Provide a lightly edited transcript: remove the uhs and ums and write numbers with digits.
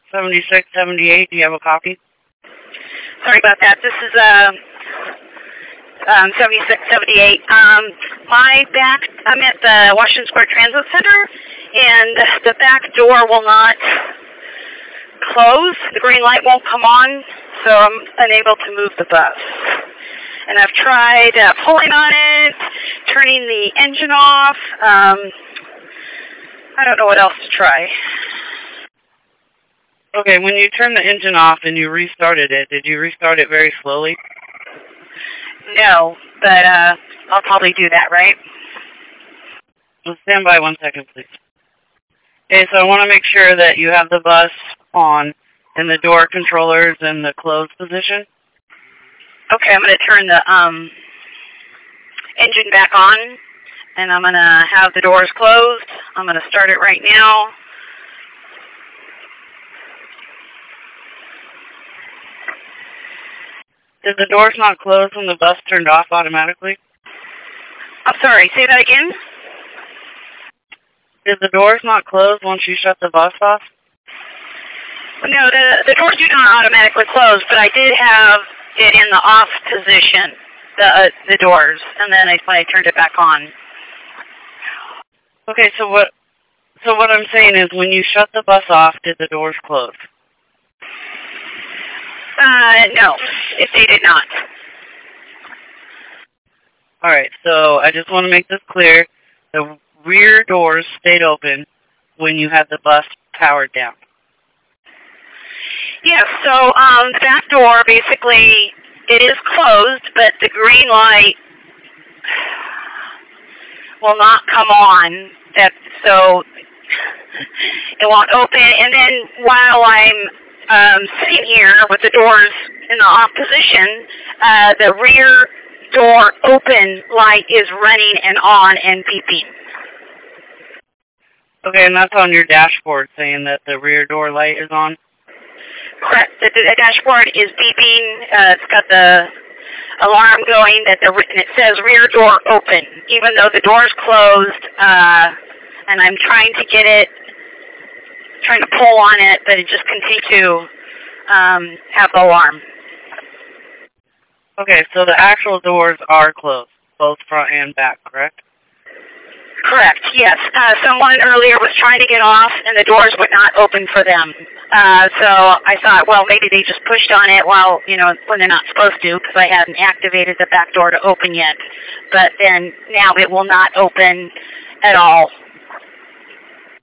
7678. Do you have a copy? Sorry about that. This is 7678. I'm at the Washington Square Transit Center, and the back door will not close. The green light won't come on, so I'm unable to move the bus. And I've tried pulling on it, turning the engine off. I don't know what else to try. Okay, when you turned the engine off and you restarted it, did you restart it very slowly? No, but I'll probably do that, right? Well, stand by 1 second, please. Okay, so I want to make sure that you have the bus on and the door controllers in the closed position. Okay, I'm going to turn the engine back on, and I'm going to have the doors closed. I'm going to start it right now. Did the doors not close when the bus turned off automatically? I'm sorry, say that again? Did the doors not close once you shut the bus off? No, the doors do not automatically close, but I did have it in the off position, the doors, and then when I turned it back on. Okay, so what I'm saying is, when you shut the bus off, did the doors close? No, they did not. All right, so I just want to make this clear. The rear doors stayed open when you had the bus powered down. Yes, so the back door, basically, it is closed, but the green light will not come on, so it won't open. And then while I'm sitting here with the doors in the off position, the rear door open light is running and on and beeping. Okay, and that's on your dashboard saying that the rear door light is on? Correct. The dashboard is beeping. It's got the alarm going, and it says rear door open, even though the door's closed, and I'm trying to pull on it, but it just continues to have the alarm. Okay, so the actual doors are closed, both front and back, correct? Correct, yes. Someone earlier was trying to get off, and the doors would not open for them. So I thought, well, maybe they just pushed on it when they're not supposed to, because I hadn't activated the back door to open yet. But then now it will not open at all.